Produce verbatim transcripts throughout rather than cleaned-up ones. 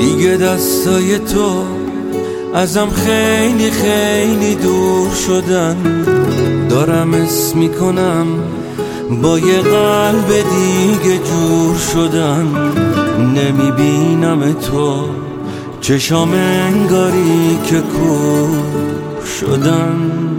دیگه دستای تو ازم خیلی خیلی دور شدن. دارم اسم میکنم با یه قلب دیگه جور شدن. نمیبینم تو چشام انگاری که کور شدن.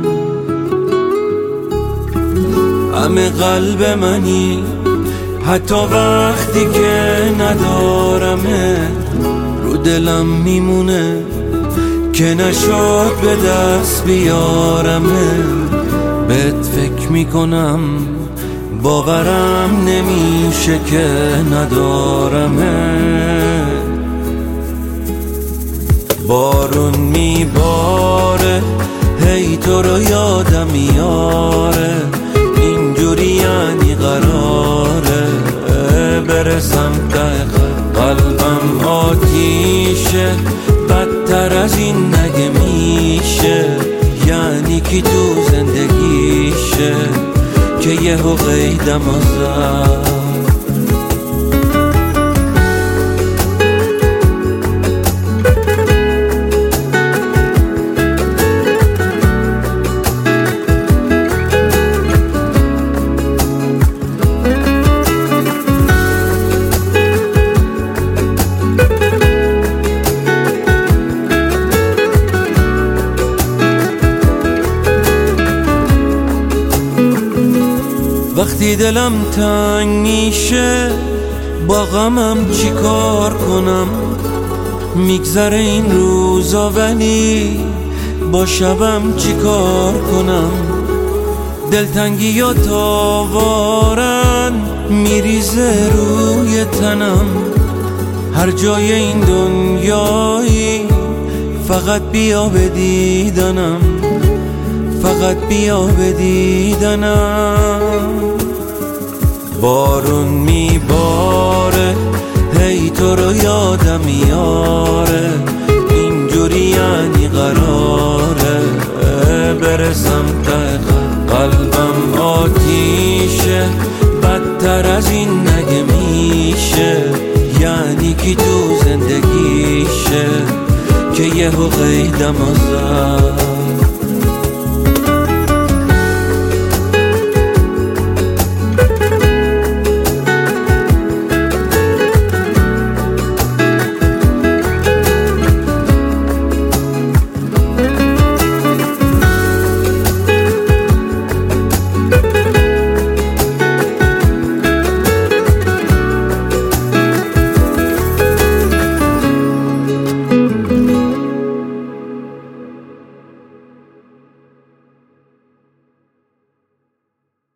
همه قلب منی حتی وقتی که ندارمه، رو دلم میمونه که نشد به دست بیارمه. بهت فکر میکنم باورم نمیشه که ندارمه. بارون میباره هی تو رو یادم میاره، اینجوری یعنی قراره برسم ته قلبم آتیشه، بدتر از این نگه میشه. یعنی کی تو زندگیشه که یهو قیدم آزد. وقتی دلم تنگ میشه با غمم چی کار کنم؟ میگذره این روزا ولی با شبم چی کار کنم؟ دلتنگی یا تاوارن میریزه روی تنم. هر جای این دنیایی فقط بیا به دیدنم، فقط بیا به دیدنم. بارون میباره هی تو رو یادم میاره، اینجوری یعنی قراره برسم ته قلبم آتیشه، بدتر از این نگه میشه. یعنی کی تو زندگیشه که یهو قیدم آزد.